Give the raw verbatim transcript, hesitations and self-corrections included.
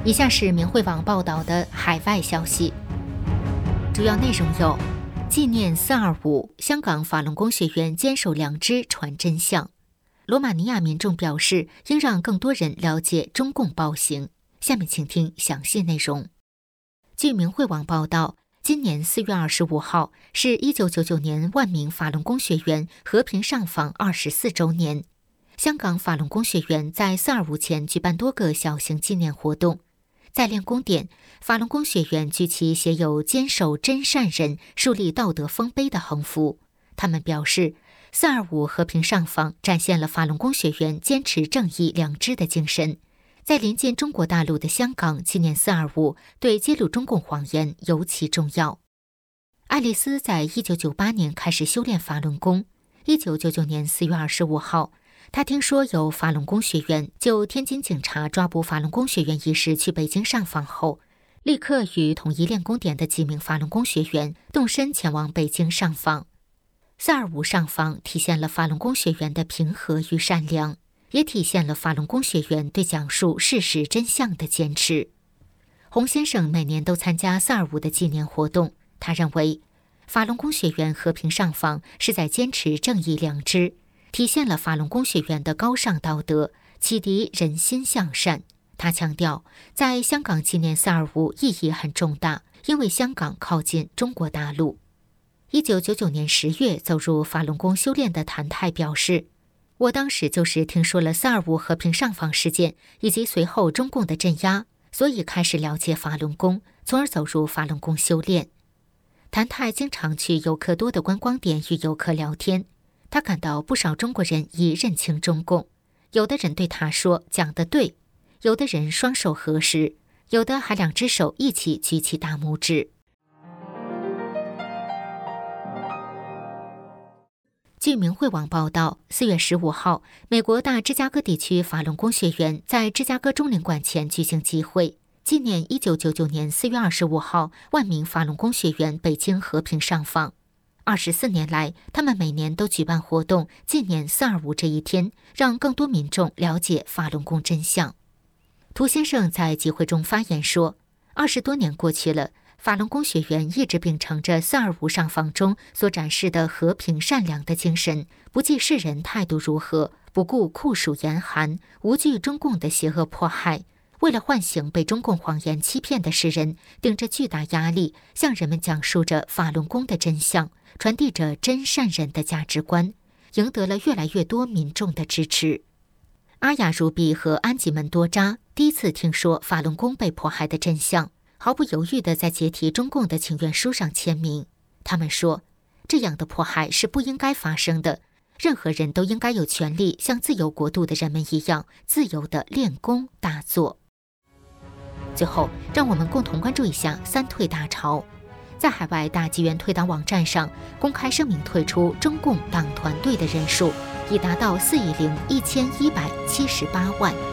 以下是明慧网报道的海外消息，主要内容有：纪念四二五，香港法轮功学员坚守良知传真相；罗马尼亚民众表示应让更多人了解中共暴行。下面请听详细内容。据明慧网报道，今年四月二十五号是一九九九年万名法轮功学员和平上访二十四周年。香港法轮功学员在四二五前举办多个小型纪念活动。在练功点，法轮功学员举起写有坚守真善人、树立道德丰碑的横幅。他们表示，四二五和平上访展现了法轮功学员坚持正义良知的精神。在临近中国大陆的香港纪念四二五，对揭露中共谎言尤其重要。爱丽丝在一九九八年开始修炼法轮功。一九九九年四月二十五号，他听说有法轮功学员就天津警察抓捕法轮功学员一事去北京上访后，立刻与统一练功点的几名法轮功学员动身前往北京上访。四二五上访体现了法轮功学员的平和与善良，也体现了法轮功学员对讲述事实真相的坚持。洪先生每年都参加四二五的纪念活动，他认为法轮功学员和平上访是在坚持正义良知，体现了法轮功学员的高尚道德，启迪人心向善。他强调，在香港纪念四二五意义很重大，因为香港靠近中国大陆。一九九九年十月走入法轮功修炼的谭泰表示，我当时就是听说了四二五和平上访事件以及随后中共的镇压，所以开始了解法轮功，从而走入法轮功修炼。谭泰经常去游客多的观光点与游客聊天，他感到不少中国人已认清中共，有的人对他说讲得对，有的人双手合十，有的还两只手一起举起大拇指。据明慧网报道，四月十五号，美国大芝加哥地区法轮功学员在芝加哥中领馆前举行集会，纪念一九九九年四月二十五号万名法轮功学员北京和平上访。二十四年来，他们每年都举办活动纪念四二五这一天，让更多民众了解法轮功真相。涂先生在集会中发言说，二十多年过去了，法轮功学员一直秉承着四二五上访中所展示的和平善良的精神，不计世人态度如何，不顾酷暑严寒，无惧中共的邪恶迫害，为了唤醒被中共谎言欺骗的世人，顶着巨大压力，向人们讲述着法轮功的真相，传递着真善人的价值观，赢得了越来越多民众的支持。阿雅如比和安吉门多扎第一次听说法轮功被迫害的真相，毫不犹豫地在解体中共的请愿书上签名。他们说，这样的迫害是不应该发生的，任何人都应该有权利像自由国度的人们一样，自由地练功打坐。最后，让我们共同关注一下三退大潮。在海外大纪元退党网站上公开声明退出中共党团队的人数已达到四亿零一千一百七十八万。